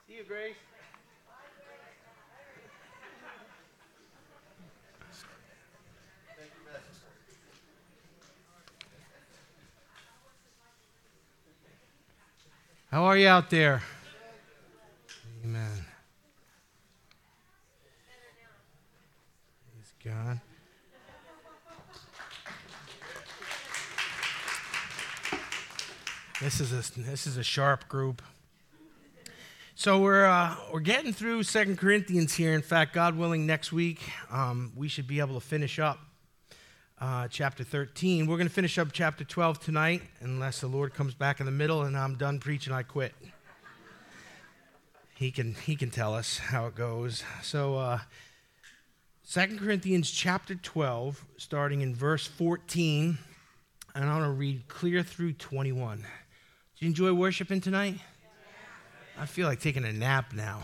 See you, Grace. How are you out there? Amen. Praise God. This is a sharp group. So we're getting through 2 Corinthians here. In fact, God willing, next week we should be able to finish up chapter 13. We're going to finish up chapter 12 tonight, unless the Lord comes back in the middle and I'm done preaching, I quit. He can tell us how it goes. So 2 Corinthians chapter 12, starting in verse 14, and I'm going to read clear through 21. Did you enjoy worshiping tonight? I feel like taking a nap now.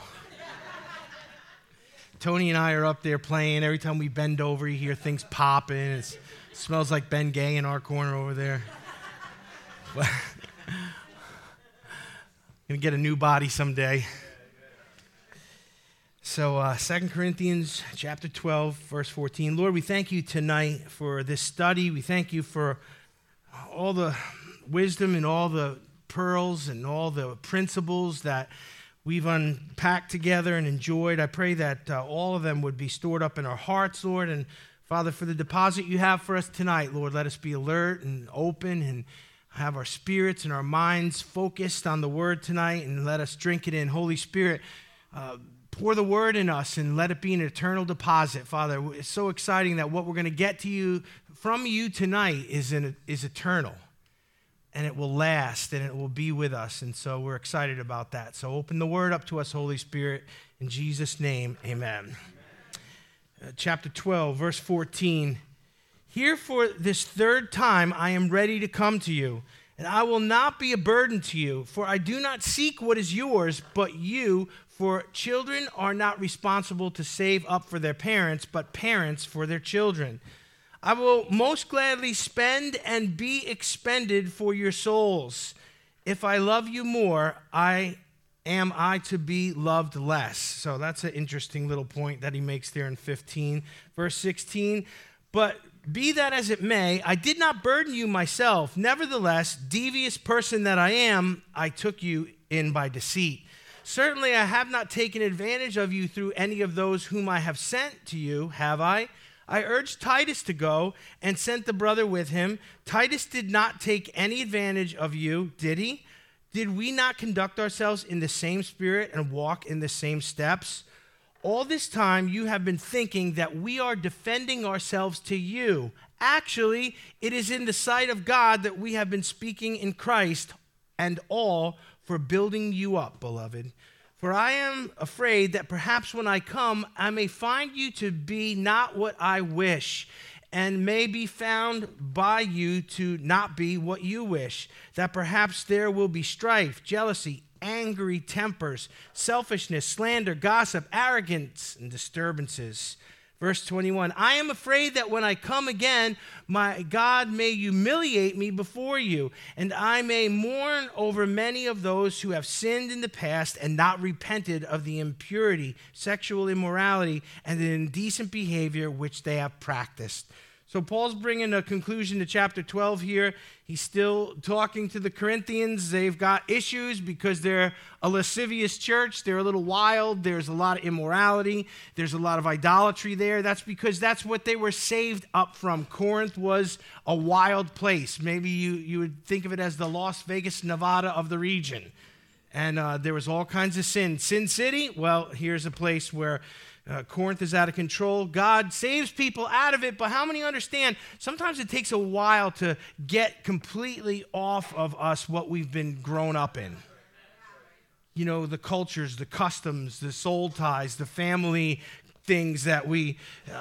Tony and I are up there playing. Every time we bend over, you hear things popping. It smells like Ben Gay in our corner over there. But gonna get a new body someday. So 2 Corinthians chapter 12, verse 14. Lord, we thank you tonight for this study. We thank you for all the wisdom and all the pearls and all the principles that we've unpacked together and enjoyed. I pray that all of them would be stored up in our hearts, Lord. And Father, for the deposit you have for us tonight, Lord, let us be alert and open and have our spirits and our minds focused on the word tonight, and let us drink it in. Holy Spirit, pour the word in us and let it be an eternal deposit. Father, it's so exciting that what we're going to get to you from you tonight is eternal. And it will last, and it will be with us. And so we're excited about that. So open the word up to us, Holy Spirit. In Jesus' name, amen. Chapter 12, verse 14. Here for this third time I am ready to come to you, and I will not be a burden to you, for I do not seek what is yours, but you. For children are not responsible to save up for their parents, but parents for their children. I will most gladly spend and be expended for your souls. If I love you more, am I to be loved less? So that's an interesting little point that he makes there in 15. Verse 16, but be that as it may, I did not burden you myself. Nevertheless, devious person that I am, I took you in by deceit. Certainly I have not taken advantage of you through any of those whom I have sent to you, have I? I urged Titus to go and sent the brother with him. Titus did not take any advantage of you, did he? Did we not conduct ourselves in the same spirit and walk in the same steps? All this time you have been thinking that we are defending ourselves to you. Actually, it is in the sight of God that we have been speaking in Christ, and all for building you up, beloved. For I am afraid that perhaps when I come, I may find you to be not what I wish, and may be found by you to not be what you wish, that perhaps there will be strife, jealousy, angry tempers, selfishness, slander, gossip, arrogance, and disturbances. Verse 21, I am afraid that when I come again, my God may humiliate me before you, and I may mourn over many of those who have sinned in the past and not repented of the impurity, sexual immorality, and the indecent behavior which they have practiced. So Paul's bringing a conclusion to chapter 12 here. He's still talking to the Corinthians. They've got issues because they're a lascivious church. They're a little wild. There's a lot of immorality. There's a lot of idolatry there. That's because that's what they were saved up from. Corinth was a wild place. Maybe you would think of it as the Las Vegas, Nevada of the region. And there was all kinds of sin. Sin City, well, here's a place where Corinth is out of control. God saves people out of it, but how many understand sometimes it takes a while to get completely off of us what we've been grown up in? You know, the cultures, the customs, the soul ties, the family things that we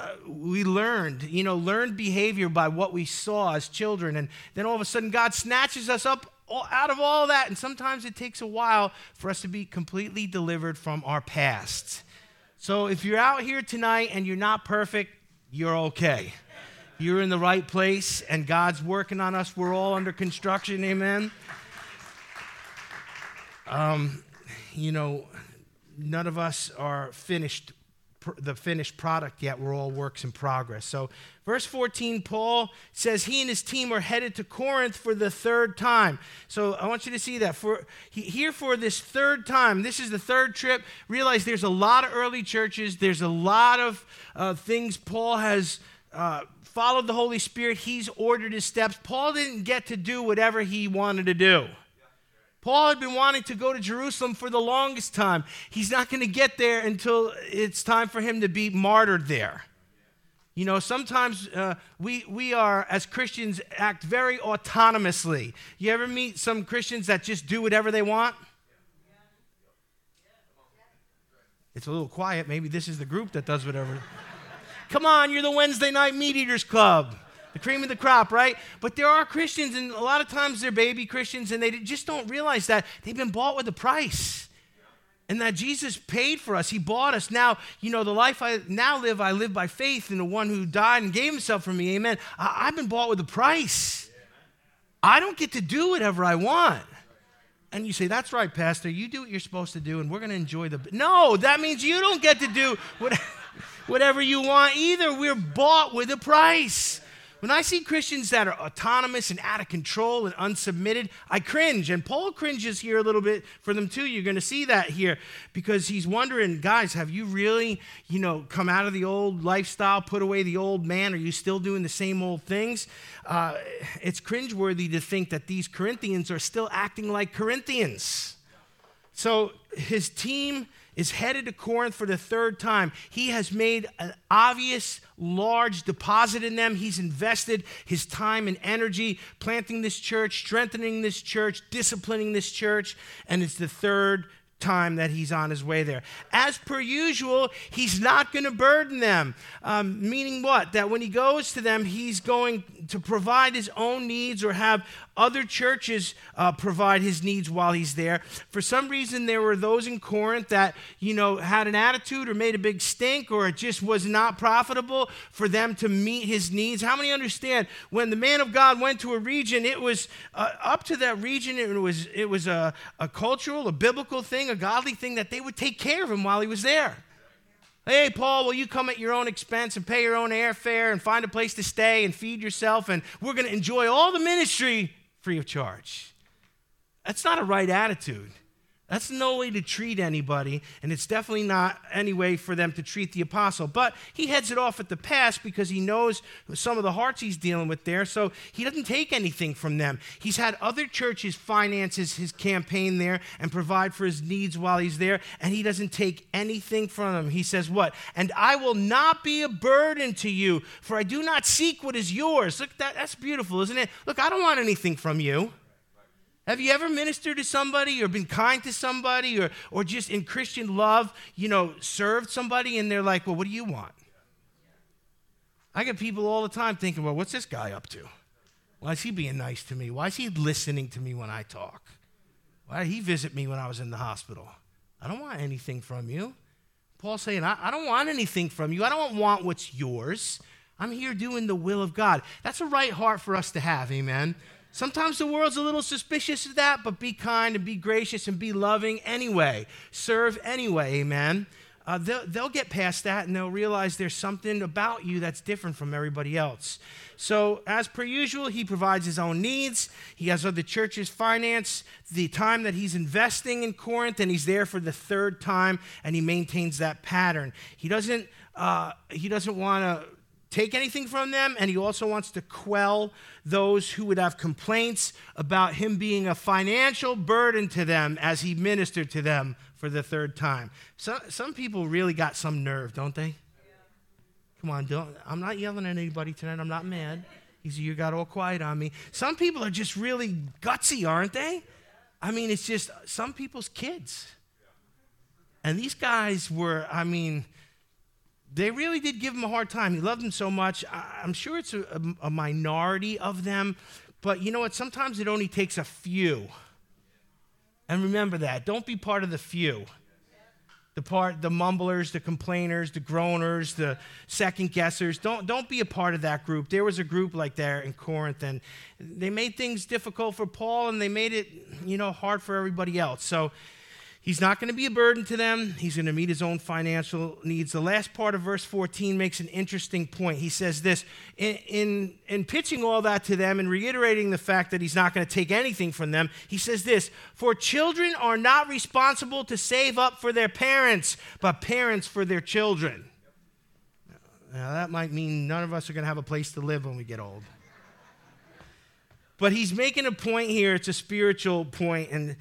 learned, learned behavior by what we saw as children. And then all of a sudden God snatches us up out of all that. And sometimes it takes a while for us to be completely delivered from our past. So if you're out here tonight and you're not perfect, you're okay. You're in the right place, and God's working on us. We're all under construction, amen? none of us are the finished product yet. We're all works in progress. So verse 14, Paul says he and his team are headed to Corinth for the third time. So I want you to see that. Here for this third time, this is the third trip. Realize there's a lot of early churches. There's a lot of things Paul has followed the Holy Spirit. He's ordered his steps. Paul didn't get to do whatever he wanted to do. Paul had been wanting to go to Jerusalem for the longest time. He's not going to get there until it's time for him to be martyred there. You know, sometimes we are, as Christians, act very autonomously. You ever meet some Christians that just do whatever they want? It's a little quiet. Maybe this is the group that does whatever. Come on, you're the Wednesday night meat eaters club. The cream of the crop, right? But there are Christians, and a lot of times they're baby Christians, and they just don't realize that they've been bought with a price. And that Jesus paid for us. He bought us. Now, you know, the life I now live, I live by faith in the one who died and gave himself for me. Amen. I've been bought with a price. I don't get to do whatever I want. And you say, that's right, Pastor. You do what you're supposed to do, and we're going to enjoy the... No, that means you don't get to do whatever you want either. We're bought with a price. When I see Christians that are autonomous and out of control and unsubmitted, I cringe. And Paul cringes here a little bit for them too. You're going to see that here because he's wondering, guys, have you really, come out of the old lifestyle, put away the old man? Are you still doing the same old things? It's cringeworthy to think that these Corinthians are still acting like Corinthians. So his team is headed to Corinth for the third time. He has made an obvious, large deposit in them. He's invested his time and energy planting this church, strengthening this church, disciplining this church, and it's the third time that he's on his way there. As per usual, he's not going to burden them. Meaning what? That when he goes to them, he's going to provide his own needs or have other churches provide his needs while he's there. For some reason, there were those in Corinth that, had an attitude or made a big stink, or it just was not profitable for them to meet his needs. How many understand when the man of God went to a region, it was up to that region, it was a cultural, a biblical thing, a godly thing that they would take care of him while he was there. Hey, Paul, will you come at your own expense and pay your own airfare and find a place to stay and feed yourself, and we're going to enjoy all the ministry free of charge? That's not a right attitude. That's no way to treat anybody, and it's definitely not any way for them to treat the apostle. But he heads it off at the pass because he knows some of the hearts he's dealing with there, so he doesn't take anything from them. He's had other churches finance his campaign there and provide for his needs while he's there, and he doesn't take anything from them. He says what? And I will not be a burden to you, for I do not seek what is yours. Look, that's beautiful, isn't it? Look, I don't want anything from you. Have you ever ministered to somebody or been kind to somebody or just in Christian love, served somebody and they're like, well, what do you want? I get people all the time thinking, well, what's this guy up to? Why is he being nice to me? Why is he listening to me when I talk? Why did he visit me when I was in the hospital? I don't want anything from you. Paul's saying, I don't want anything from you. I don't want what's yours. I'm here doing the will of God. That's a right heart for us to have, amen? Sometimes the world's a little suspicious of that, but be kind and be gracious and be loving anyway. Serve anyway, amen? They'll get past that and they'll realize there's something about you that's different from everybody else. So as per usual, he provides his own needs. He has other churches finance the time that he's investing in Corinth, and he's there for the third time, and he maintains that pattern. He doesn't want to take anything from them, and he also wants to quell those who would have complaints about him being a financial burden to them as he ministered to them for the third time. So, some people really got some nerve, don't they? Come on, I'm not yelling at anybody tonight. I'm not mad. You got all quiet on me. Some people are just really gutsy, aren't they? I mean, it's just some people's kids. And these guys were, they really did give him a hard time. He loved them so much. I'm sure it's a minority of them. But you know what? Sometimes it only takes a few. And remember that. Don't be part of the few. The mumblers, the complainers, the groaners, the second guessers. Don't be a part of that group. There was a group like that in Corinth, and they made things difficult for Paul, and they made it, hard for everybody else. So He's not going to be a burden to them. He's going to meet his own financial needs. The last part of verse 14 makes an interesting point. He says this, in pitching all that to them and reiterating the fact that he's not going to take anything from them, he says this, for children are not responsible to save up for their parents, but parents for their children. Now that might mean none of us are going to have a place to live when we get old. But he's making a point here. It's a spiritual point. And,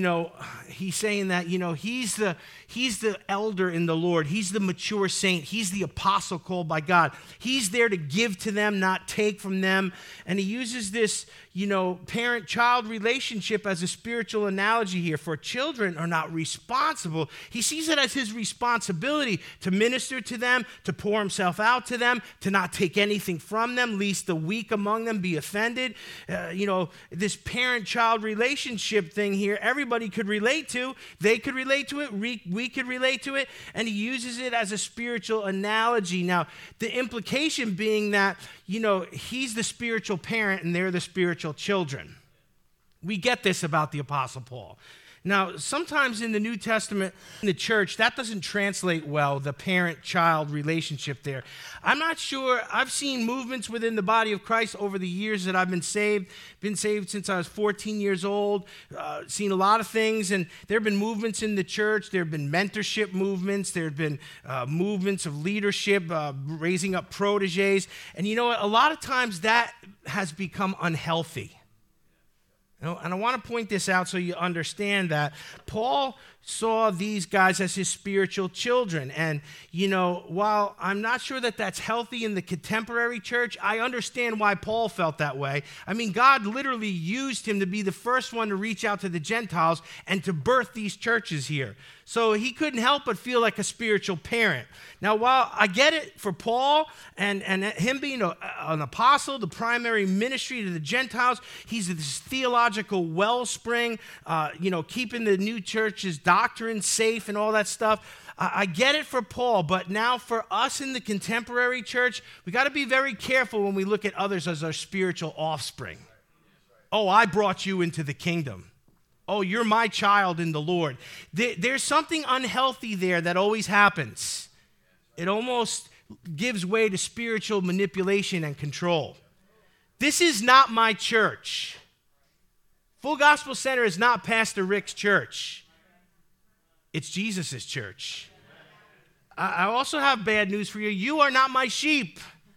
he's saying that, he's the elder in the Lord. He's the mature saint. He's the apostle called by God. He's there to give to them, not take from them. And he uses this, parent-child relationship as a spiritual analogy here. For children are not responsible. He sees it as his responsibility to minister to them, to pour himself out to them, to not take anything from them, lest the weak among them be offended. This parent-child relationship thing here, everybody could relate to. They could relate to it. We could relate to it. And he uses it as a spiritual analogy. Now, the implication being that, he's the spiritual parent and they're the spiritual children. We get this about the Apostle Paul. Now, sometimes in the New Testament, in the church, that doesn't translate well, the parent-child relationship there. I'm not sure. I've seen movements within the body of Christ over the years that I've been saved since I was 14 years old, seen a lot of things, and there have been movements in the church. There have been mentorship movements. There have been movements of leadership, raising up proteges. And you know what? A lot of times that has become unhealthy. And I want to point this out so you understand that Paul saw these guys as his spiritual children. And, while I'm not sure that that's healthy in the contemporary church, I understand why Paul felt that way. I mean, God literally used him to be the first one to reach out to the Gentiles and to birth these churches here. So he couldn't help but feel like a spiritual parent. Now, while I get it for Paul and him being an apostle, the primary ministry to the Gentiles, he's this theological wellspring, keeping the new church's doctrine safe and all that stuff. I get it for Paul, but now for us in the contemporary church, we got to be very careful when we look at others as our spiritual offspring. Oh, I brought you into the kingdom. Oh, you're my child in the Lord. There's something unhealthy there that always happens. It almost gives way to spiritual manipulation and control. This is not my church. Full Gospel Center is not Pastor Rick's church. It's Jesus' church. I also have bad news for you. You are not my sheep.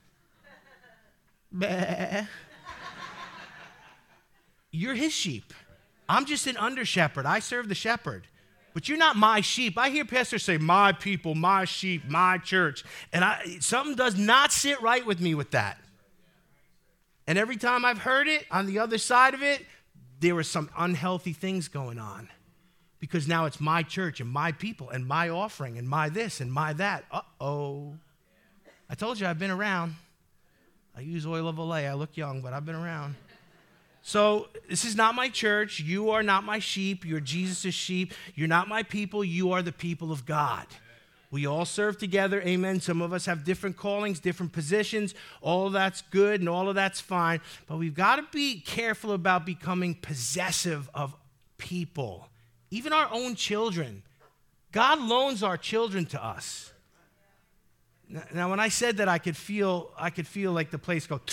You're his sheep. I'm just an under shepherd. I serve the shepherd. But you're not my sheep. I hear pastors say, my people, my sheep, my church. And something does not sit right with me with that. And every time I've heard it, on the other side of it, there were some unhealthy things going on. Because now it's my church and my people and my offering and my this and my that. Uh-oh. I told you I've been around. I use oil of Olay. I look young, but I've been around. So this is not my church. You are not my sheep. You're Jesus' sheep. You're not my people. You are the people of God. We all serve together. Amen. Some of us have different callings, different positions. All of that's good and all of that's fine. But we've got to be careful about becoming possessive of people. Even our own children. God loans our children to us. Now, when I said that, I could feel like the place go,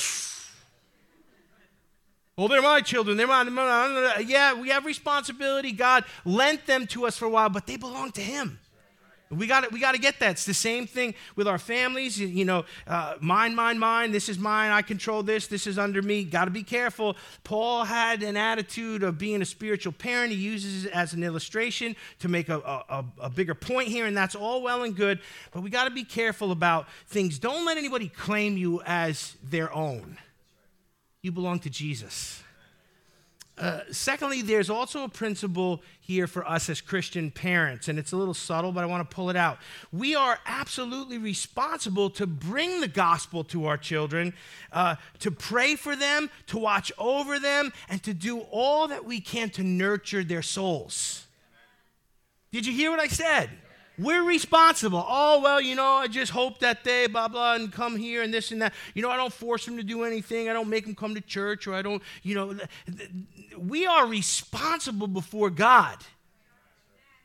well, they're my children. They're mine. Yeah, we have responsibility. God lent them to us for a while, but they belong to him. We got to get that. It's the same thing with our families. Mine. This is mine. I control this. This is under me. Got to be careful. Paul had an attitude of being a spiritual parent. He uses it as an illustration to make a bigger point here, and that's all well and good. But we got to be careful about things. Don't let anybody claim you as their own. You belong to Jesus. Secondly, there's also a principle here for us as Christian parents, and it's a little subtle, but I want to pull it out. We are absolutely responsible to bring the gospel to our children, to pray for them, to watch over them, and to do all that we can to nurture their souls. Did you hear what I said? We're responsible. Oh, well, I just hope that they blah, blah, and come here and this and that. I don't force them to do anything. I don't make them come to church, or I don't, we are responsible before God.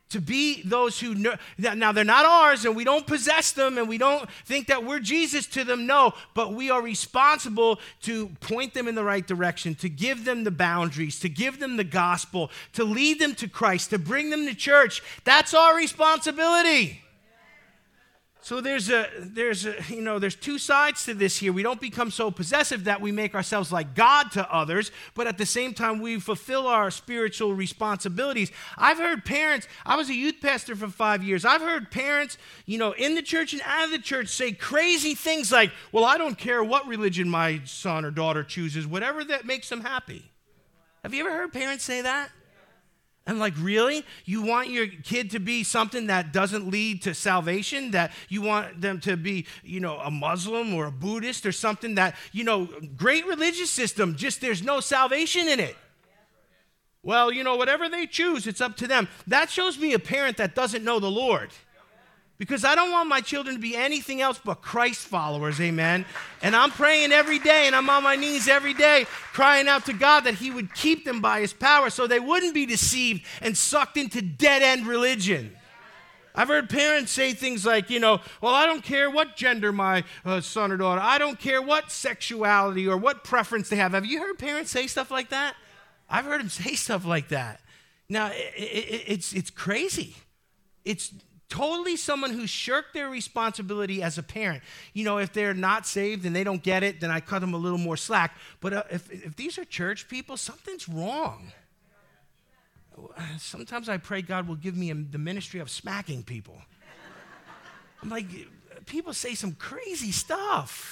to be those who know. Now, they're not ours, and we don't possess them, and we don't think that we're Jesus to them. No, but we are responsible to point them in the right direction, to give them the boundaries, to give them the gospel, to lead them to Christ, to bring them to church. That's our responsibility. So there's two sides to this here. We don't become so possessive that we make ourselves like God to others, but at the same time, we fulfill our spiritual responsibilities. I've heard parents, I was a youth pastor for 5 years. I've heard parents, in the church and out of the church say crazy things like, well, I don't care what religion my son or daughter chooses, whatever that makes them happy. Have you ever heard parents say that? I'm like, really? You want your kid to be something that doesn't lead to salvation? That you want them to be, a Muslim or a Buddhist or something that, great religious system, just there's no salvation in it. Well, whatever they choose, it's up to them. That shows me a parent that doesn't know the Lord. Because I don't want my children to be anything else but Christ followers, amen? And I'm praying every day, and I'm on my knees every day, crying out to God that he would keep them by his power so they wouldn't be deceived and sucked into dead-end religion. I've heard parents say things like, well, I don't care what gender my son or daughter, I don't care what sexuality or what preference they have. Have you heard parents say stuff like that? I've heard them say stuff like that. Now, it's crazy. It's totally someone who shirked their responsibility as a parent. If they're not saved and they don't get it, then I cut them a little more slack. But if these are church people, something's wrong. Sometimes I pray God will give me the ministry of smacking people. I'm like, people say some crazy stuff.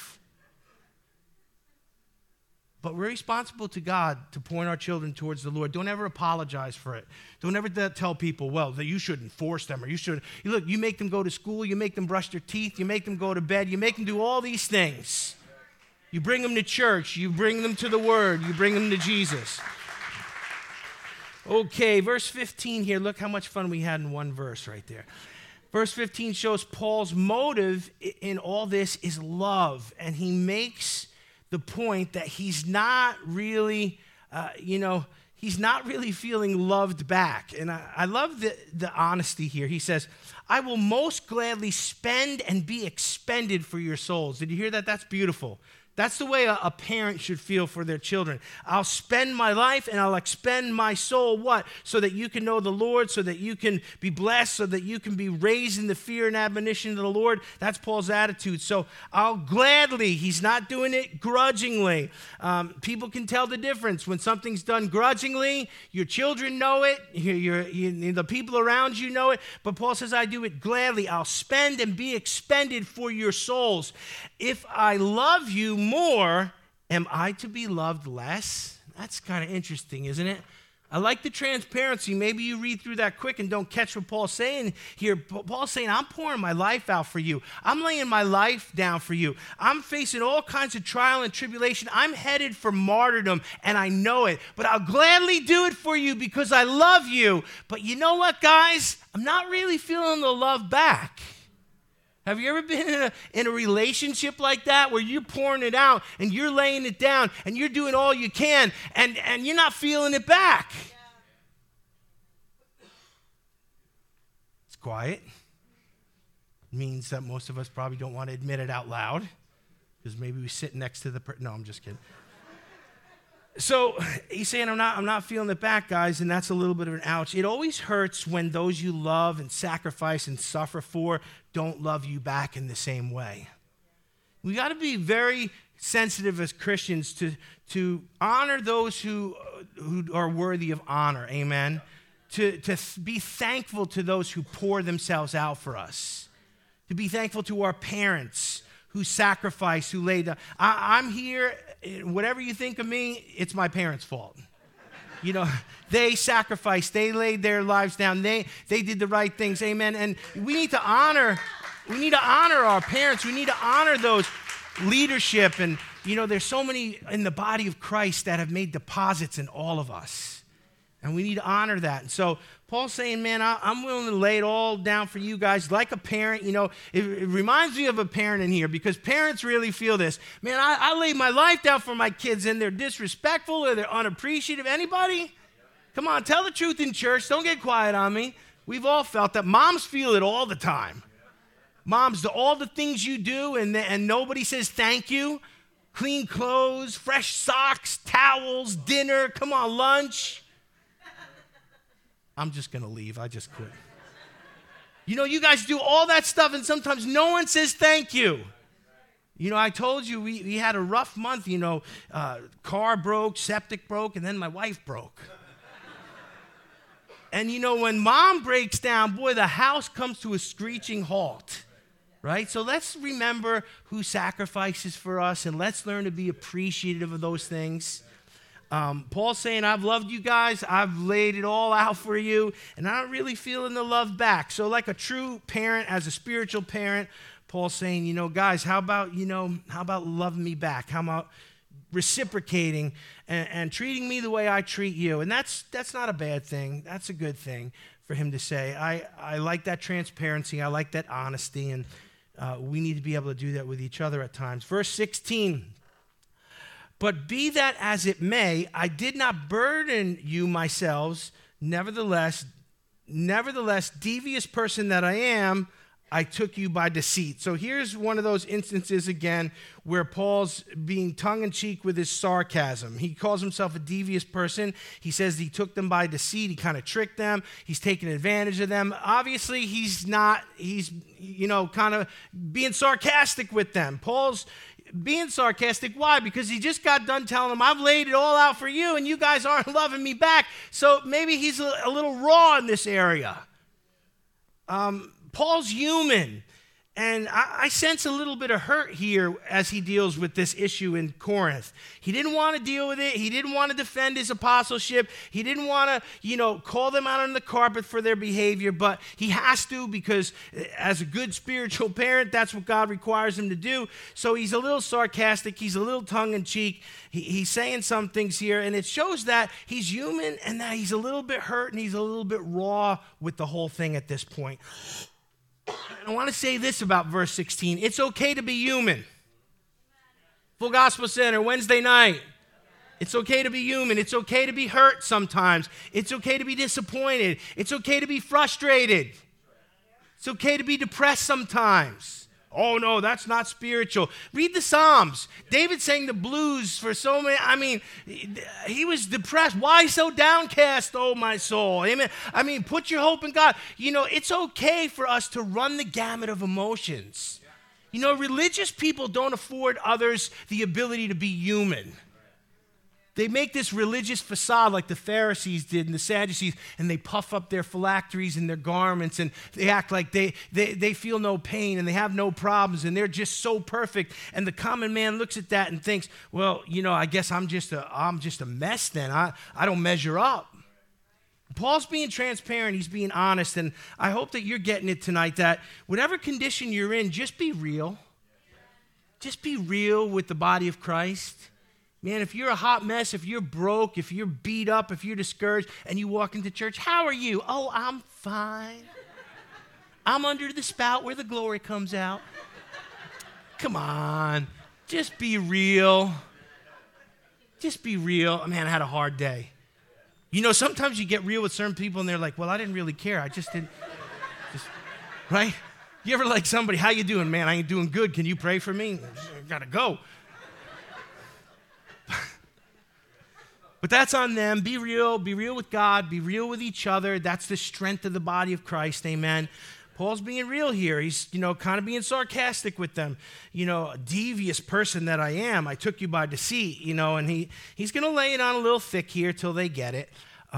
But we're responsible to God to point our children towards the Lord. Don't ever apologize for it. Don't ever tell people, well, that you shouldn't force them or you shouldn't. Look, you make them go to school, you make them brush their teeth, you make them go to bed, you make them do all these things. You bring them to church, you bring them to the Word, you bring them to Jesus. Okay, verse 15 here. Look how much fun we had in one verse right there. Verse 15 shows Paul's motive in all this is love, and he makes the point that he's not really, he's not really feeling loved back. And I love the honesty here. He says, I will most gladly spend and be expended for your souls. Did you hear that? That's beautiful. That's the way a parent should feel for their children. I'll spend my life and I'll expend my soul, what? So that you can know the Lord, so that you can be blessed, so that you can be raised in the fear and admonition of the Lord. That's Paul's attitude. So I'll gladly, he's not doing it grudgingly. People can tell the difference. When something's done grudgingly, your children know it, the people around you know it, but Paul says, I do it gladly. I'll spend and be expended for your souls. If I love you more, am I to be loved less? That's kind of interesting, isn't it? I like the transparency. Maybe you read through that quick and don't catch what Paul's saying here. Paul's saying, I'm pouring my life out for you. I'm laying my life down for you. I'm facing all kinds of trial and tribulation. I'm headed for martyrdom, and I know it. But I'll gladly do it for you because I love you. But you know what, guys? I'm not really feeling the love back. Have you ever been in a relationship like that where you're pouring it out and you're laying it down and you're doing all you can and you're not feeling it back? Yeah. It's quiet. It means that most of us probably don't want to admit it out loud because maybe we sit next to the person. No, I'm just kidding. So he's saying, I'm not feeling it back, guys, and that's a little bit of an ouch. It always hurts when those you love and sacrifice and suffer for don't love you back in the same way. We got to be very sensitive as Christians to honor those who are worthy of honor, amen? To be thankful to those who pour themselves out for us. To be thankful to our parents who sacrifice, who laid down. I'm here, whatever you think of me, it's my parents' fault. They sacrificed, they laid their lives down, they did the right things, amen. And we need to honor our parents, we need to honor those leadership. And there's so many in the body of Christ that have made deposits in all of us. And we need to honor that. And so Paul's saying, man, I'm willing to lay it all down for you guys like a parent. It reminds me of a parent in here because parents really feel this. Man, I lay my life down for my kids and they're disrespectful or they're unappreciative. Anybody? Come on, tell the truth in church. Don't get quiet on me. We've all felt that. Moms feel it all the time. Moms, all the things you do and nobody says thank you. Clean clothes, fresh socks, towels, dinner, come on, lunch. I'm just going to leave. I just quit. You guys do all that stuff and sometimes no one says thank you. I told you we had a rough month, car broke, septic broke, and then my wife broke. And when mom breaks down, boy, the house comes to a screeching halt, right? So let's remember who sacrifices for us, and let's learn to be appreciative of those things. Paul's saying, I've loved you guys, I've laid it all out for you, and I'm not really feeling the love back. So like a true parent, as a spiritual parent, Paul's saying, guys, how about loving me back? How about reciprocating and treating me the way I treat you? And that's not a bad thing. That's a good thing for him to say. I like that transparency. I like that honesty. And we need to be able to do that with each other at times. Verse 16, but be that as it may, I did not burden you myself. Nevertheless, devious person that I am, I took you by deceit. So here's one of those instances again where Paul's being tongue-in-cheek with his sarcasm. He calls himself a devious person. He says he took them by deceit. He kind of tricked them. He's taking advantage of them. Obviously, he's kind of being sarcastic with them. Paul's being sarcastic. Why? Because he just got done telling them, I've laid it all out for you and you guys aren't loving me back. So maybe he's a little raw in this area. Paul's human, and I sense a little bit of hurt here as he deals with this issue in Corinth. He didn't want to deal with it. He didn't want to defend his apostleship. He didn't want to, call them out on the carpet for their behavior, but he has to because as a good spiritual parent, that's what God requires him to do. So he's a little sarcastic. He's a little tongue-in-cheek. He's saying some things here, and it shows that he's human and that he's a little bit hurt and he's a little bit raw with the whole thing at this point. I want to say this about verse 16. It's okay to be human. Full Gospel Center, Wednesday night. It's okay to be human. It's okay to be hurt sometimes. It's okay to be disappointed. It's okay to be frustrated. It's okay to be depressed sometimes. Oh, no, that's not spiritual. Read the Psalms. David sang the blues for so many. He was depressed. Why so downcast, oh my soul? Amen. Put your hope in God. It's okay for us to run the gamut of emotions. Religious people don't afford others the ability to be human. They make this religious facade like the Pharisees did and the Sadducees, and they puff up their phylacteries and their garments, and they act like they feel no pain and they have no problems, and they're just so perfect. And the common man looks at that and thinks, well, I guess I'm just a mess then. I don't measure up. Paul's being transparent. He's being honest, and I hope that you're getting it tonight that whatever condition you're in, just be real. Just be real with the body of Christ. Man, if you're a hot mess, if you're broke, if you're beat up, if you're discouraged, and you walk into church, how are you? Oh, I'm fine. I'm under the spout where the glory comes out. Come on, just be real. Just be real. Man, I had a hard day. Sometimes you get real with certain people, and they're like, well, I didn't really care. I just didn't, right? You ever like somebody, how you doing? Man, I ain't doing good. Can you pray for me? I gotta go. But that's on them. Be real with God, be real with each other. That's the strength of the body of Christ, amen. Paul's being real here. He's, kind of being sarcastic with them. A devious person that I am, I took you by deceit, and he's going to lay it on a little thick here till they get it.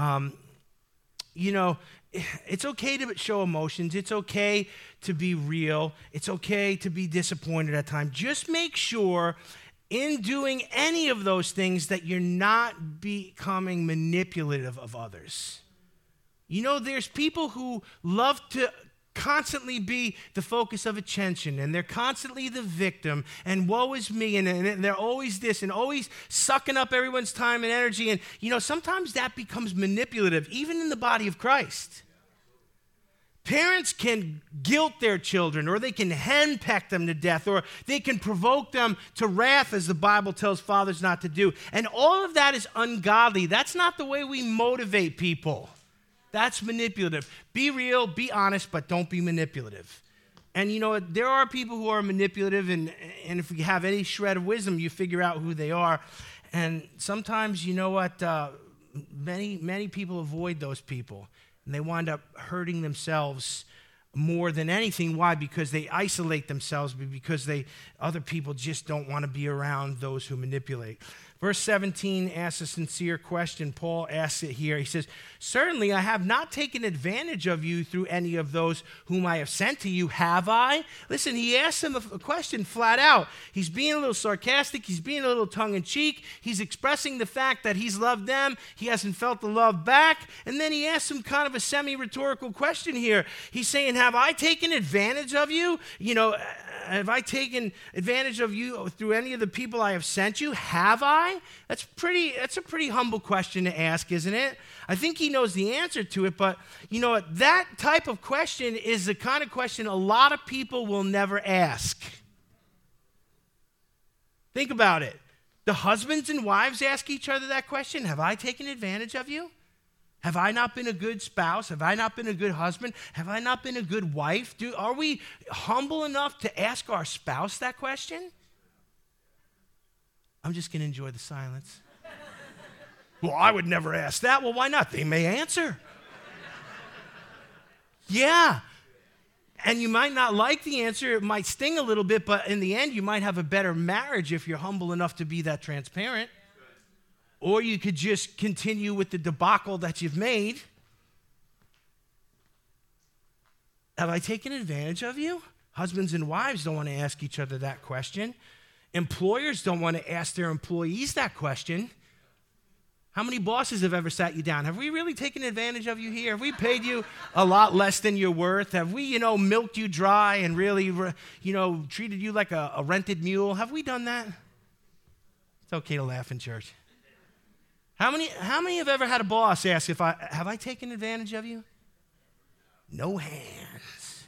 It's okay to show emotions. It's okay to be real. It's okay to be disappointed at times. Just make sure in doing any of those things that you're not becoming manipulative of others. There's people who love to constantly be the focus of attention, and they're constantly the victim, and woe is me, and they're always this, and always sucking up everyone's time and energy, and sometimes that becomes manipulative, even in the body of Christ. Parents can guilt their children, or they can henpeck them to death, or they can provoke them to wrath, as the Bible tells fathers not to do. And all of that is ungodly. That's not the way we motivate people. That's manipulative. Be real, be honest, but don't be manipulative. And you know what? There are people who are manipulative, and if you have any shred of wisdom, you figure out who they are. And sometimes, you know what? Many people avoid those people, and they wind up hurting themselves more than anything. Why? Because they isolate themselves, because other people just don't want to be around those who manipulate. Verse 17 asks a sincere question. Paul asks it here. He says, "Certainly I have not taken advantage of you through any of those whom I have sent to you, have I?" Listen, he asks him a question flat out. He's being a little sarcastic. He's being a little tongue-in-cheek. He's expressing the fact that he's loved them. He hasn't felt the love back. And then he asks him kind of a semi-rhetorical question here. He's saying, have I taken advantage of you? You know, have I taken advantage of you through any of the people I have sent you? Have I? That's a pretty humble question to ask, isn't it? I think he knows the answer to it, but you know what? That type of question is the kind of question a lot of people will never ask. Think about it. The husbands and wives ask each other that question. Have I taken advantage of you? Have I not been a good spouse? Have I not been a good husband? Have I not been a good wife? Are we humble enough to ask our spouse that question? I'm just going to enjoy the silence. Well, I would never ask that. Well, why not? They may answer. Yeah. And you might not like the answer. It might sting a little bit, but in the end, you might have a better marriage if you're humble enough to be that transparent. Or you could just continue with the debacle that you've made. Have I taken advantage of you? Husbands and wives don't want to ask each other that question. Employers don't want to ask their employees that question. How many bosses have ever sat you down? Have we really taken advantage of you here? Have we paid you a lot less than you're worth? Have we, milked you dry and really, treated you like a rented mule? Have we done that? It's okay to laugh in church. How many have ever had a boss ask have I taken advantage of you? No hands.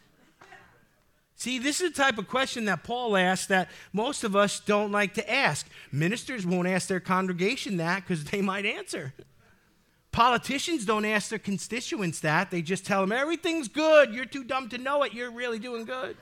See, this is the type of question that Paul asked that most of us don't like to ask. Ministers won't ask their congregation that because they might answer. Politicians don't ask their constituents that. They just tell them, everything's good. You're too dumb to know it. You're really doing good.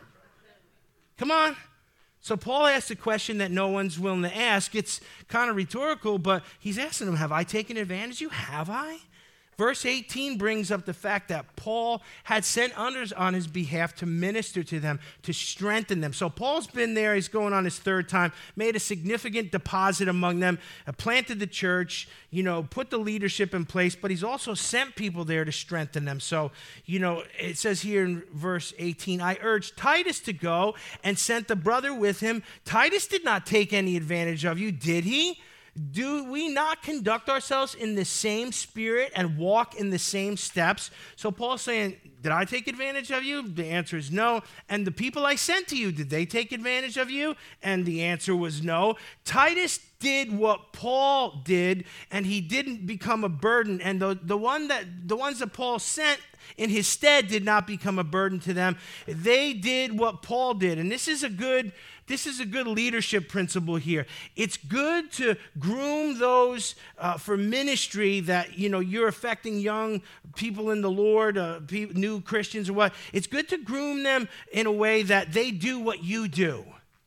Come on. So Paul asked a question that no one's willing to ask. It's kind of rhetorical, but he's asking them, have I taken advantage of you? Have I? Verse 18 brings up the fact that Paul had sent others on his behalf to minister to them, to strengthen them. So Paul's been there. He's going on his third time, made a significant deposit among them, planted the church, put the leadership in place, but he's also sent people there to strengthen them. So, it says here in verse 18, I urged Titus to go and sent the brother with him. Titus did not take any advantage of you, did he? Do we not conduct ourselves in the same spirit and walk in the same steps? So Paul's saying, did I take advantage of you? The answer is no. And the people I sent to you, did they take advantage of you? And the answer was no. Titus did what Paul did, and he didn't become a burden. And the ones that Paul sent in his stead did not become a burden to them. They did what Paul did. And this is a good leadership principle here. It's good to groom those for ministry that, you're affecting young people in the Lord, new Christians or what. It's good to groom them in a way that they do what you do.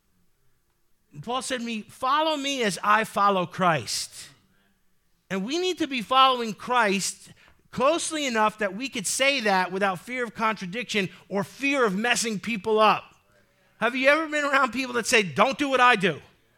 Paul said to me, follow me as I follow Christ. And we need to be following Christ closely enough that we could say that without fear of contradiction or fear of messing people up. Have you ever been around people that say, don't do what I do?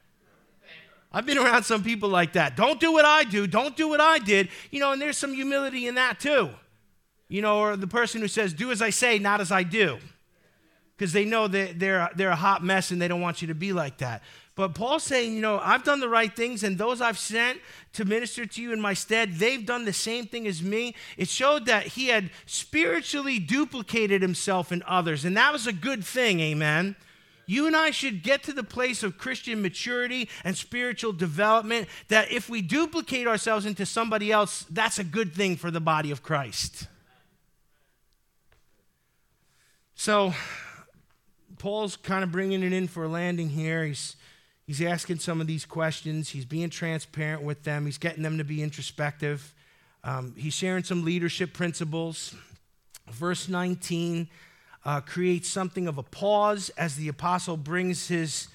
I've been around some people like that. Don't do what I do. Don't do what I did. And there's some humility in that too. Or the person who says, do as I say, not as I do. Because they know that they're a hot mess and they don't want you to be like that. But Paul's saying, I've done the right things, and those I've sent to minister to you in my stead, they've done the same thing as me. It showed that he had spiritually duplicated himself in others, and that was a good thing, amen? You and I should get to the place of Christian maturity and spiritual development that if we duplicate ourselves into somebody else, that's a good thing for the body of Christ. So Paul's kind of bringing it in for a landing here. He's asking some of these questions. He's being transparent with them. He's getting them to be introspective. He's sharing some leadership principles. Verse 19 creates something of a pause as the apostle brings his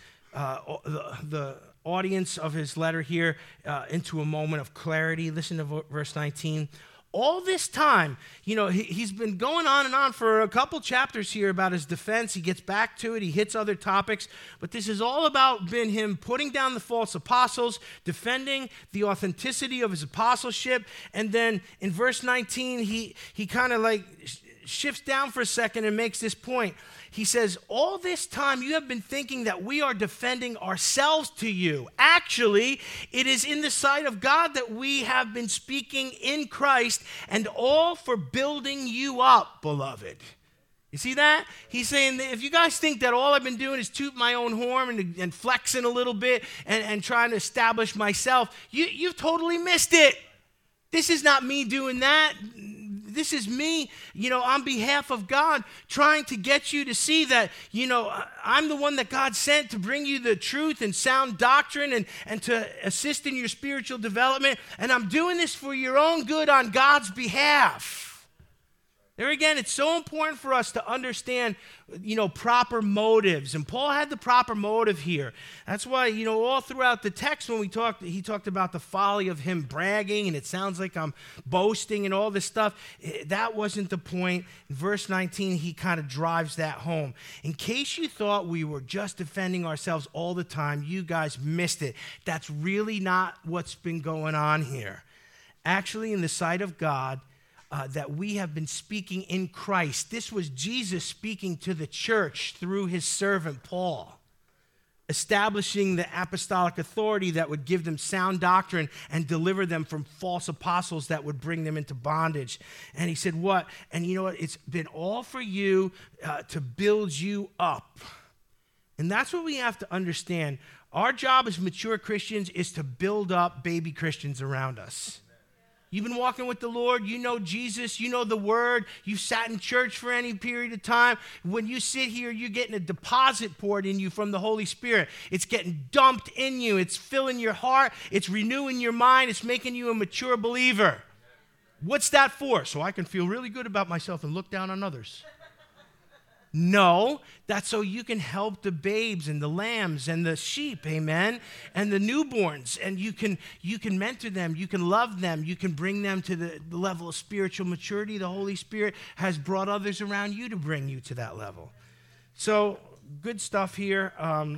the audience of his letter here into a moment of clarity. Listen to verse 19. All this time, he's been going on and on for a couple chapters here about his defense. He gets back to it. He hits other topics. But this is all about been him putting down the false apostles, defending the authenticity of his apostleship. And then in verse 19, he kind of like shifts down for a second and makes this point. He says, all this time you have been thinking that we are defending ourselves to you. Actually, it is in the sight of God that we have been speaking in Christ, and all for building you up, beloved. You see that? He's saying that if you guys think that all I've been doing is toot my own horn and flexing a little bit and trying to establish myself, you've totally missed it. This is not me doing that. This is me, on behalf of God, trying to get you to see that, I'm the one that God sent to bring you the truth and sound doctrine and to assist in your spiritual development. And I'm doing this for your own good on God's behalf. There again, it's so important for us to understand, proper motives. And Paul had the proper motive here. That's why, all throughout the text when he talked about the folly of him bragging, and it sounds like I'm boasting and all this stuff. That wasn't the point. In verse 19, he kind of drives that home. In case you thought we were just defending ourselves all the time, you guys missed it. That's really not what's been going on here. Actually, in the sight of God, that we have been speaking in Christ. This was Jesus speaking to the church through his servant Paul, establishing the apostolic authority that would give them sound doctrine and deliver them from false apostles that would bring them into bondage. And he said, what? And you know what? It's been all for you to build you up. And that's what we have to understand. Our job as mature Christians is to build up baby Christians around us. You've been walking with the Lord. You know Jesus. You know the Word. You've sat in church for any period of time. When you sit here, you're getting a deposit poured in you from the Holy Spirit. It's getting dumped in you. It's filling your heart. It's renewing your mind. It's making you a mature believer. What's that for? So I can feel really good about myself and look down on others. No, that's so you can help the babes and the lambs and the sheep, amen, and the newborns, and you can mentor them, you can love them, you can bring them to the level of spiritual maturity the Holy Spirit has brought others around you to bring you to that level. So good stuff here.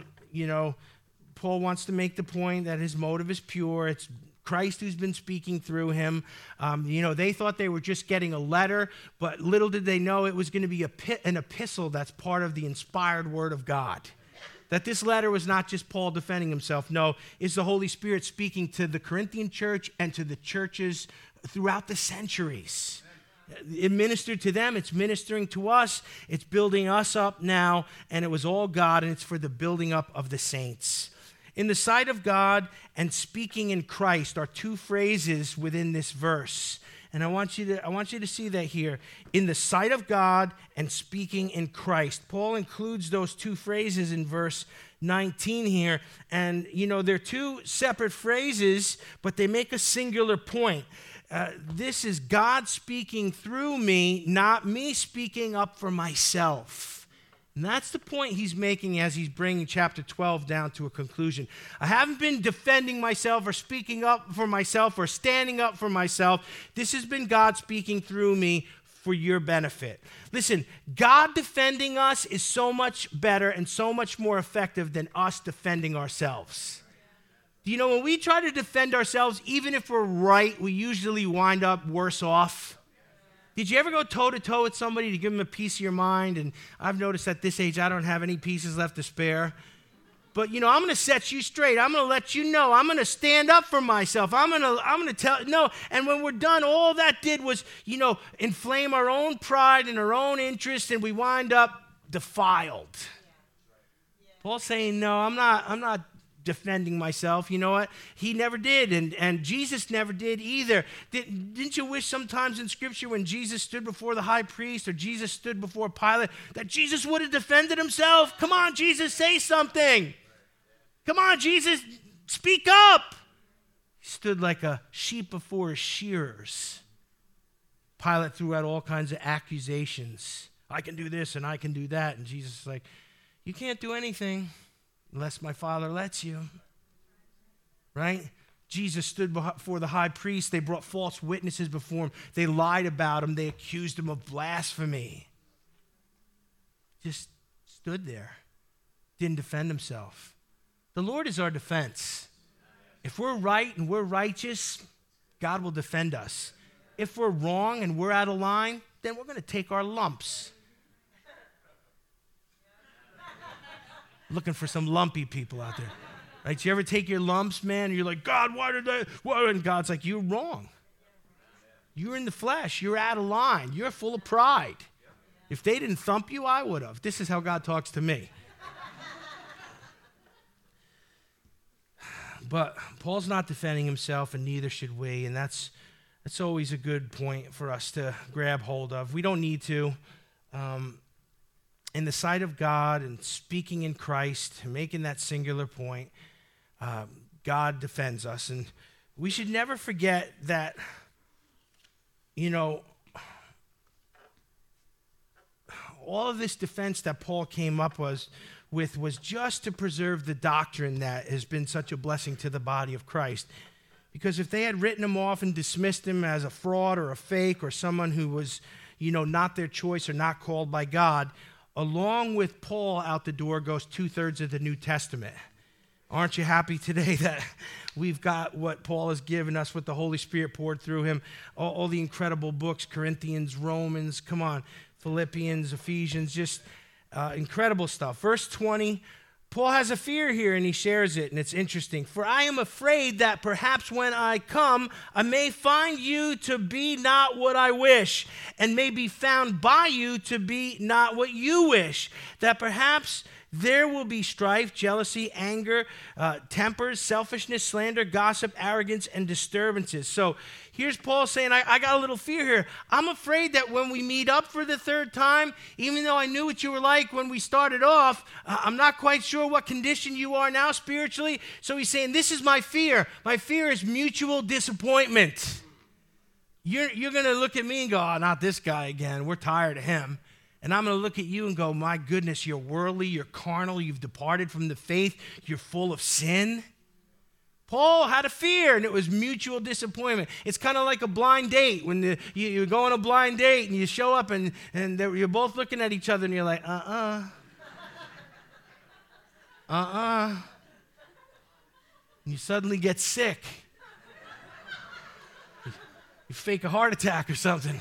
Paul wants to make the point that his motive is pure. It's Christ who's been speaking through him. They thought they were just getting a letter, but little did they know it was going to be an epistle that's part of the inspired word of God. That this letter was not just Paul defending himself. No, it's the Holy Spirit speaking to the Corinthian church and to the churches throughout the centuries. It ministered to them. It's ministering to us. It's building us up now, and it was all God, and it's for the building up of the saints. In the sight of God and speaking in Christ are two phrases within this verse. And I want you to see that here. In the sight of God and speaking in Christ. Paul includes those two phrases in verse 19 here. And, they're two separate phrases, but they make a singular point. This is God speaking through me, not me speaking up for myself. And that's the point he's making as he's bringing chapter 12 down to a conclusion. I haven't been defending myself or speaking up for myself or standing up for myself. This has been God speaking through me for your benefit. Listen, God defending us is so much better and so much more effective than us defending ourselves. When we try to defend ourselves, even if we're right, we usually wind up worse off. Did you ever go toe-to-toe with somebody to give them a piece of your mind? And I've noticed at this age, I don't have any pieces left to spare. But, I'm going to set you straight. I'm going to let you know. I'm going to stand up for myself. I'm going to tell, no. And when we're done, all that did was, inflame our own pride and our own interest, and we wind up defiled. Paul's saying, no, I'm not defending myself. You know what? He never did, and Jesus never did either. Didn't you wish sometimes in Scripture when Jesus stood before the high priest or Jesus stood before Pilate that Jesus would have defended himself? Come on, Jesus, say something. Come on, Jesus, speak up. He stood like a sheep before his shearers. Pilate threw out all kinds of accusations. I can do this and I can do that. And Jesus is like, you can't do anything unless my Father lets you. Right? Jesus stood before the high priest. They brought false witnesses before him. They lied about him. They accused him of blasphemy. Just stood there. Didn't defend himself. The Lord is our defense. If we're right and we're righteous, God will defend us. If we're wrong and we're out of line, then we're going to take our lumps. Looking for some lumpy people out there. Right? You ever take your lumps, man, and you're like, God, why? And God's like, you're wrong. You're in the flesh. You're out of line. You're full of pride. If they didn't thump you, I would have. This is how God talks to me. But Paul's not defending himself, and neither should we, and that's always a good point for us to grab hold of. We don't need to. In the sight of God and speaking in Christ, and making that singular point, God defends us. And we should never forget that, all of this defense that Paul came up with was just to preserve the doctrine that has been such a blessing to the body of Christ. Because if they had written him off and dismissed him as a fraud or a fake or someone who was, not their choice or not called by God, along with Paul out the door goes 2/3 of the New Testament. Aren't you happy today that we've got what Paul has given us, what the Holy Spirit poured through him, all the incredible books, Corinthians, Romans, come on, Philippians, Ephesians, just incredible stuff. Verse 20, Paul has a fear here, and he shares it, and it's interesting. For I am afraid that perhaps when I come, I may find you to be not what I wish, and may be found by you to be not what you wish, that perhaps there will be strife, jealousy, anger, tempers, selfishness, slander, gossip, arrogance, and disturbances. So here's Paul saying, I got a little fear here. I'm afraid that when we meet up for the third time, even though I knew what you were like when we started off, I'm not quite sure what condition you are now spiritually. So he's saying, this is my fear. My fear is mutual disappointment. You're going to look at me and go, oh, not this guy again. We're tired of him. And I'm going to look at you and go, my goodness, you're worldly, you're carnal, you've departed from the faith, you're full of sin. Paul had a fear, and it was mutual disappointment. It's kind of like a blind date. When you go on a blind date and you show up and you're both looking at each other and you're like, And you suddenly get sick. You fake a heart attack or something.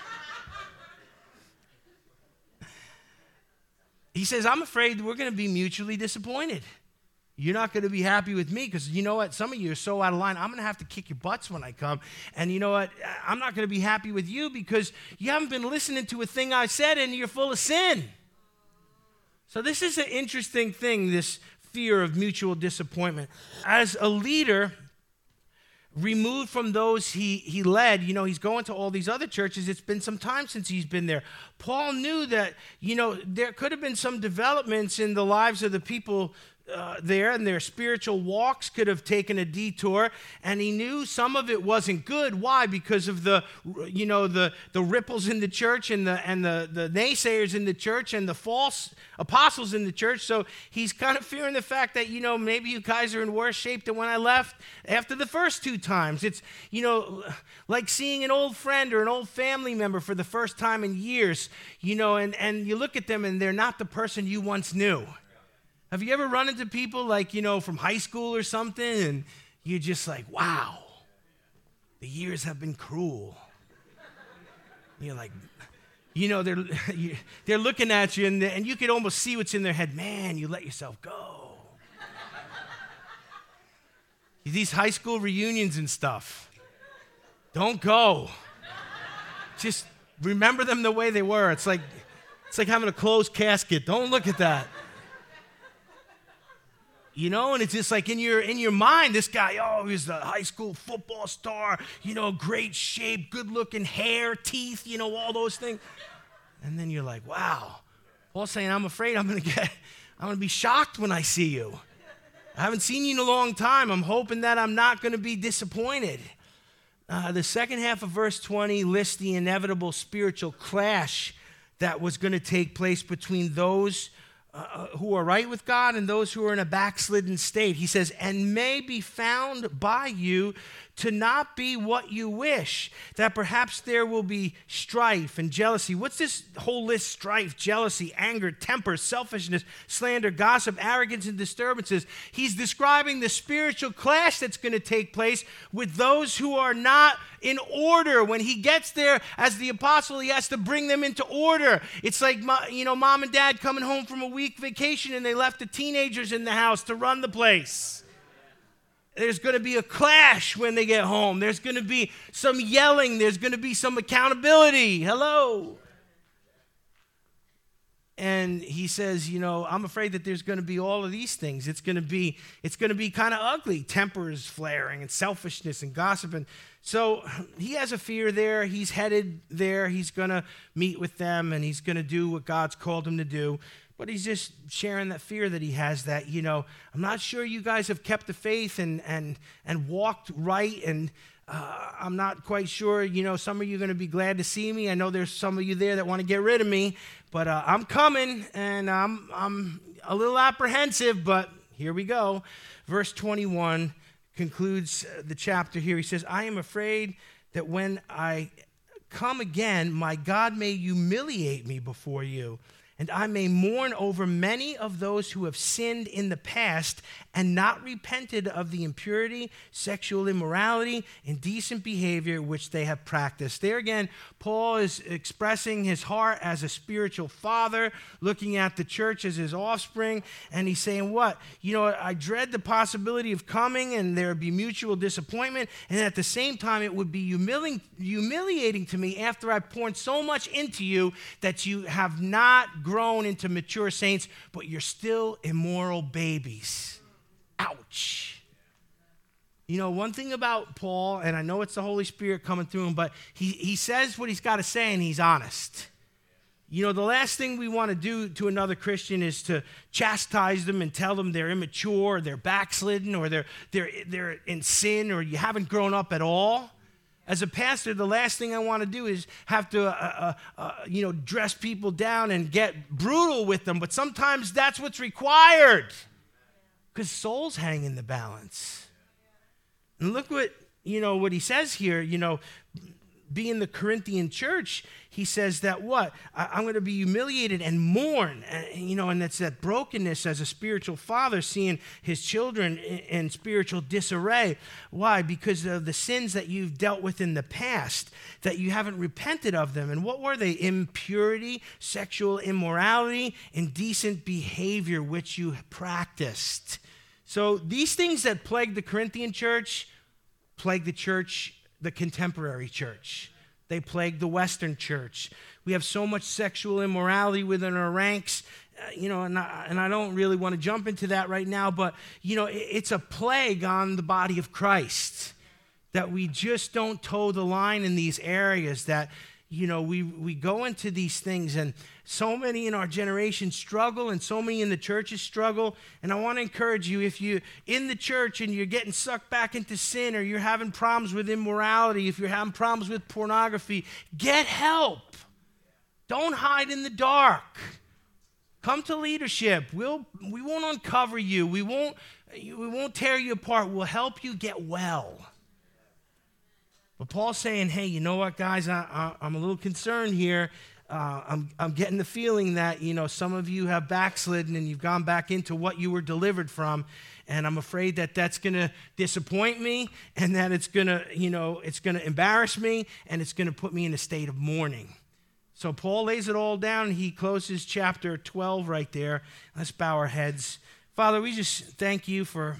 He says, I'm afraid we're going to be mutually disappointed. You're not going to be happy with me because you know what? Some of you are so out of line. I'm going to have to kick your butts when I come. And you know what? I'm not going to be happy with you because you haven't been listening to a thing I said and you're full of sin. So this is an interesting thing, this fear of mutual disappointment. As a leader, removed from those he led, he's going to all these other churches. It's been some time since he's been there. Paul knew that, there could have been some developments in the lives of the people there, and their spiritual walks could have taken a detour, and he knew some of it wasn't good. Why? Because of the ripples in the church and the naysayers in the church and the false apostles in the church. So he's kind of fearing the fact that, maybe you guys are in worse shape than when I left after the first 2 times. It's, like seeing an old friend or an old family member for the first time in years, and you look at them and they're not the person you once knew. Have you ever run into people like, from high school or something, and you're just like, wow, the years have been cruel. You're like, they're looking at you, and you could almost see what's in their head. Man, you let yourself go. These high school reunions and stuff, don't go. Just remember them the way they were. It's like having a closed casket. Don't look at that. And it's just like in your mind, this guy, he's the high school football star, great shape, good-looking hair, teeth, all those things. And then you're like, wow. Paul's saying, I'm afraid I'm going to be shocked when I see you. I haven't seen you in a long time. I'm hoping that I'm not going to be disappointed. The second half of verse 20 lists the inevitable spiritual clash that was going to take place between those who are right with God and those who are in a backslidden state. He says, and may be found by you to not be what you wish, that perhaps there will be strife and jealousy. What's this whole list? Strife, jealousy, anger, temper, selfishness, slander, gossip, arrogance, and disturbances. He's describing the spiritual clash that's going to take place with those who are not in order. When he gets there as the apostle, he has to bring them into order. It's like, mom and dad coming home from a week vacation and they left the teenagers in the house to run the place. There's going to be a clash when they get home. There's going to be some yelling. There's going to be some accountability. Hello. And he says, I'm afraid that there's going to be all of these things. It's going to be kind of ugly. Tempers flaring and selfishness and gossip. And so he has a fear there. He's headed there. He's going to meet with them and he's going to do what God's called him to do. But he's just sharing that fear that he has that, I'm not sure you guys have kept the faith and walked right. And I'm not quite sure, some of you are going to be glad to see me. I know there's some of you there that want to get rid of me. But I'm coming, and I'm a little apprehensive, but here we go. Verse 21 concludes the chapter here. He says, I am afraid that when I come again, my God may humiliate me before you, and I may mourn over many of those who have sinned in the past and not repented of the impurity, sexual immorality, indecent behavior which they have practiced. There again, Paul is expressing his heart as a spiritual father, looking at the church as his offspring, and he's saying, what? I dread the possibility of coming and there would be mutual disappointment, and at the same time, it would be humiliating to me after I've poured so much into you that you have not grown into mature saints, but you're still immoral babies. Ouch. One thing about Paul, and I know it's the Holy Spirit coming through him, but he says what he's got to say and he's honest. The last thing we want to do to another Christian is to chastise them and tell them they're immature, or they're backslidden, or they're in sin, or you haven't grown up at all. As a pastor, the last thing I want to do is have to, dress people down and get brutal with them. But sometimes that's what's required because souls hang in the balance. And look what he says here, being the Corinthian church, he says that what? I'm going to be humiliated and mourn. And that's that brokenness as a spiritual father, seeing his children in spiritual disarray. Why? Because of the sins that you've dealt with in the past, that you haven't repented of them. And what were they? Impurity, sexual immorality, indecent behavior, which you practiced. So these things that plague the Corinthian church, plague the church, the contemporary church. They plague the Western church. We have so much sexual immorality within our ranks, and I don't really want to jump into that right now, but, it's a plague on the body of Christ that we just don't toe the line in these areas, that, we go into these things, and so many in our generation struggle, and so many in the churches struggle. And I want to encourage you, if you're in the church and you're getting sucked back into sin, or you're having problems with immorality, if you're having problems with pornography, get help. Don't hide in the dark. Come to leadership. We won't uncover you. We won't tear you apart. We'll help you get well. But Paul's saying, hey, you know what, guys? I'm a little concerned here. I'm getting the feeling that, some of you have backslidden and you've gone back into what you were delivered from. And I'm afraid that that's going to disappoint me, and that it's going to embarrass me, and it's going to put me in a state of mourning. So Paul lays it all down, and he closes chapter 12 right there. Let's bow our heads. Father, we just thank you for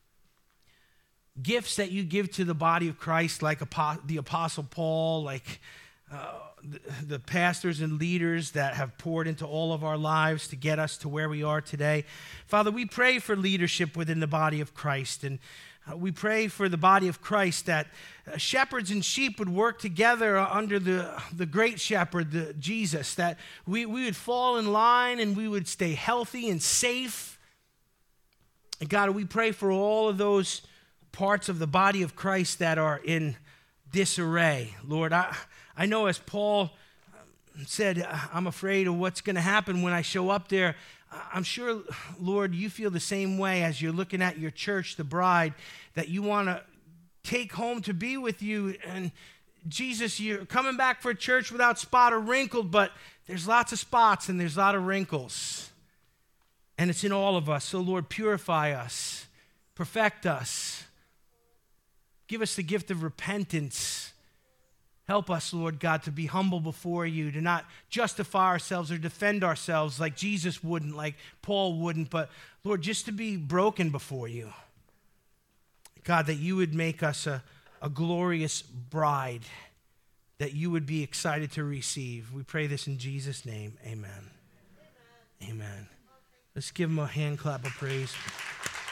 gifts that you give to the body of Christ, like the Apostle Paul, like the pastors and leaders that have poured into all of our lives to get us to where we are today. Father, we pray for leadership within the body of Christ, and we pray for the body of Christ that shepherds and sheep would work together under the great shepherd, Jesus, that we would fall in line and we would stay healthy and safe. And God, we pray for all of those parts of the body of Christ that are in disarray. Lord, I know as Paul said, I'm afraid of what's going to happen when I show up there. I'm sure, Lord, you feel the same way as you're looking at your church, the bride, that you want to take home to be with you. And Jesus, you're coming back for a church without spot or wrinkle, but there's lots of spots and there's a lot of wrinkles. And it's in all of us. So, Lord, purify us, perfect us. Give us the gift of repentance. Help us, Lord God, to be humble before you, to not justify ourselves or defend ourselves like Jesus wouldn't, like Paul wouldn't, but, Lord, just to be broken before you. God, that you would make us a glorious bride that you would be excited to receive. We pray this in Jesus' name. Amen. Amen. Let's give him a hand clap of praise.